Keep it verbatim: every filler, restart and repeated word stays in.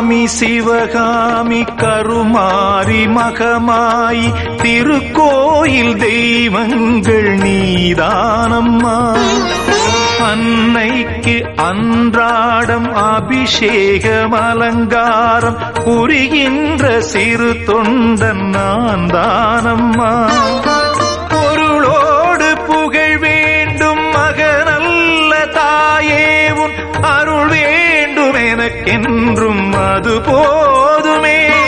சிவகாமி சிவகாமி கருமாரி மகமாயி திருக்கோயில் தெய்வங்கள் நீதானம்மா. அன்னைக்கு அன்றாடம் அபிஷேகம் அலங்காரம் புரிகின்ற சிறு தொண்டன் நான் தானம்மா. பொருளோடு புகழ் வேண்டும் மகனல்ல தாயே உன் அருள் வேண்டும் எனக்கென்றும் அது போதுமே.